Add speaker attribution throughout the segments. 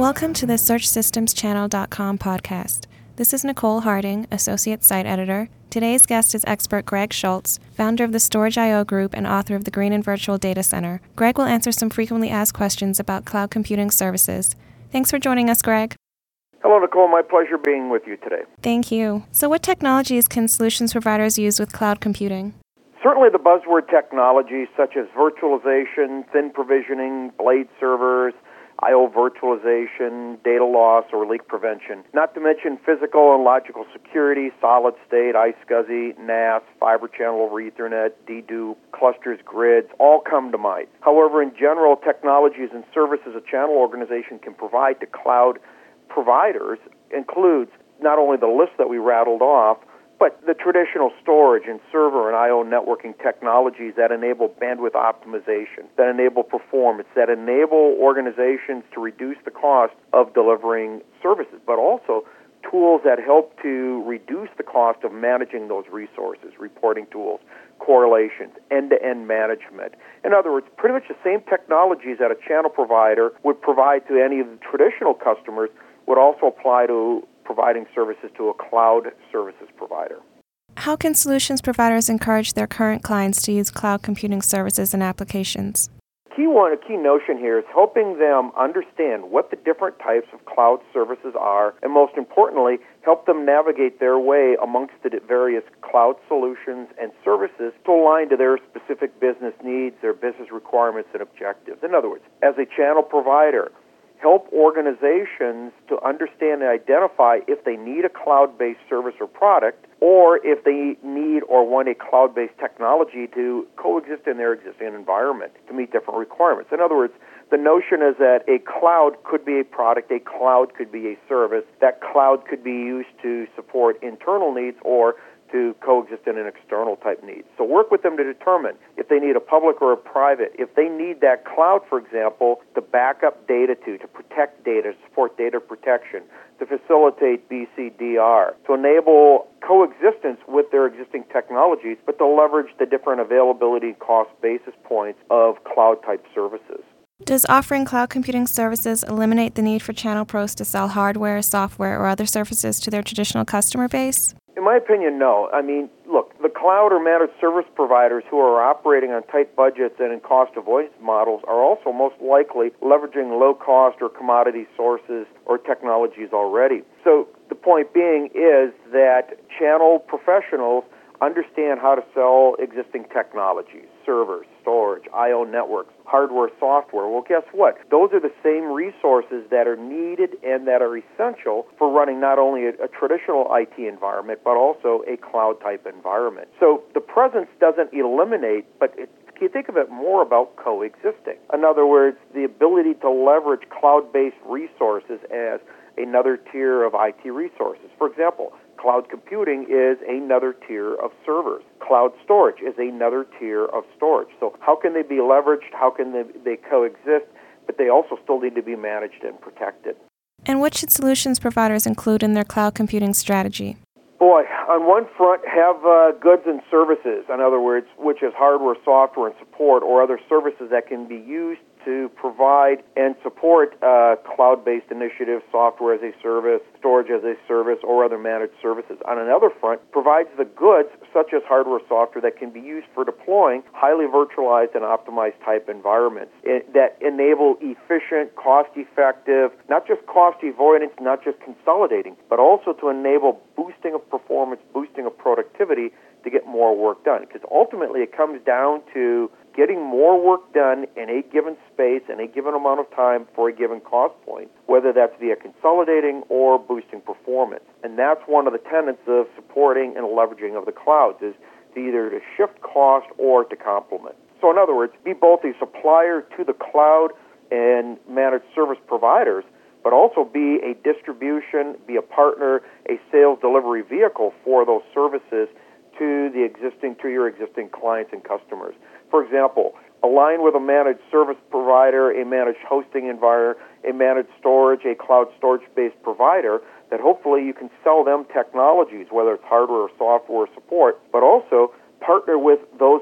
Speaker 1: Welcome to the SearchSystemsChannel.com podcast. This is Nicole Harding, Associate Site Editor. Today's guest is expert Greg Schultz, founder of the Storage.io Group and author of the Green and Virtual Data Center. Greg will answer some frequently asked questions about cloud computing services. Thanks for joining us, Greg.
Speaker 2: Hello, Nicole. My pleasure being with you today.
Speaker 1: Thank you. So what technologies can solutions providers use with cloud computing?
Speaker 2: Certainly the buzzword technologies such as virtualization, thin provisioning, blade servers, I/O virtualization, data loss or leak prevention, not to mention physical and logical security, solid state, iSCSI, NAS, fiber channel over Ethernet, dedupe, clusters, grids, all come to mind. However, in general, technologies and services a channel organization can provide to cloud providers includes not only the list that we rattled off, but the traditional storage and server and I/O networking technologies that enable bandwidth optimization, that enable performance, that enable organizations to reduce the cost of delivering services, but also tools that help to reduce the cost of managing those resources, reporting tools, correlations, end-to-end management. In other words, pretty much the same technologies that a channel provider would provide to any of the traditional customers would also apply to providing services to a cloud services provider.
Speaker 1: How can solutions providers encourage their current clients to use cloud computing services and applications?
Speaker 2: A key notion here is helping them understand what the different types of cloud services are, and most importantly, help them navigate their way amongst the various cloud solutions and services to align to their specific business needs, their business requirements and objectives. In other words, as a channel provider, help organizations to understand and identify if they need a cloud-based service or product, or if they need or want a cloud-based technology to coexist in their existing environment to meet different requirements. In other words, the notion is that a cloud could be a product, a cloud could be a service, that cloud could be used to support internal needs or to coexist in an external type need. So work with them to determine if they need a public or a private, if they need that cloud, for example, to back up data to protect data, to support data protection, to facilitate BCDR, to enable coexistence with their existing technologies, but to leverage the different availability and cost basis points of cloud type services.
Speaker 1: Does offering cloud computing services eliminate the need for channel pros to sell hardware, software, or other services to their traditional customer base?
Speaker 2: In my opinion, no. I mean, look, the cloud or managed service providers who are operating on tight budgets and in cost avoidance models are also most likely leveraging low-cost or commodity sources or technologies already. So the point being is that channel professionals understand how to sell existing technologies, servers, storage, I/O networks, hardware, software. Well, guess what? Those are the same resources that are needed and that are essential for running not only a traditional IT environment, but also a cloud-type environment. So the presence doesn't eliminate, but you think of it more about coexisting. In other words, the ability to leverage cloud-based resources as another tier of IT resources. For example, cloud computing is another tier of servers. Cloud storage is another tier of storage. So how can they be leveraged? How can they coexist? But they also still need to be managed and protected.
Speaker 1: And what should solutions providers include in their cloud computing strategy?
Speaker 2: Boy, on one front, have goods and services, in other words, which is hardware, software, and support, or other services that can be used to provide and support cloud-based initiatives, software as a service, storage as a service, or other managed services. On another front, provides the goods, such as hardware, software, that can be used for deploying highly virtualized and optimized type environments that enable efficient, cost-effective, not just cost avoidance, not just consolidating, but also to enable boosting of performance, boosting of productivity to get more work done. Because ultimately it comes down to getting more work done in a given space in a given amount of time for a given cost point, whether that's via consolidating or boosting performance. And that's one of the tenets of supporting and leveraging of the clouds, is to either to shift cost or to complement. So in other words, be both a supplier to the cloud and managed service providers, but also be a distribution, be a partner, a sales delivery vehicle for those services to your existing clients and customers. For example, align with a managed service provider, a managed hosting environment, a managed storage, a cloud storage-based provider, that hopefully you can sell them technologies, whether it's hardware or software support, but also partner with those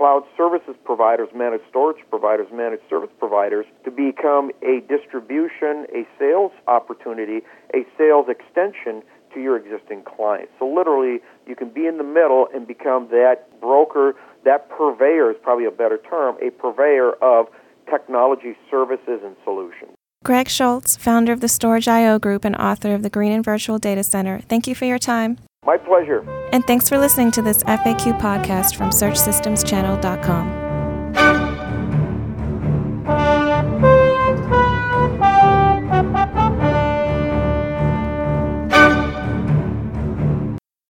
Speaker 2: cloud services providers, managed storage providers, managed service providers to become a distribution, a sales opportunity, a sales extension to your existing clients. So literally, you can be in the middle and become that broker, that purveyor is probably a better term, a purveyor of technology services and solutions.
Speaker 1: Greg Schultz, founder of the Storage.io Group and author of the Green and Virtual Data Center, thank you for your time.
Speaker 2: My pleasure.
Speaker 1: And thanks for listening to this FAQ podcast from SearchSystemsChannel.com.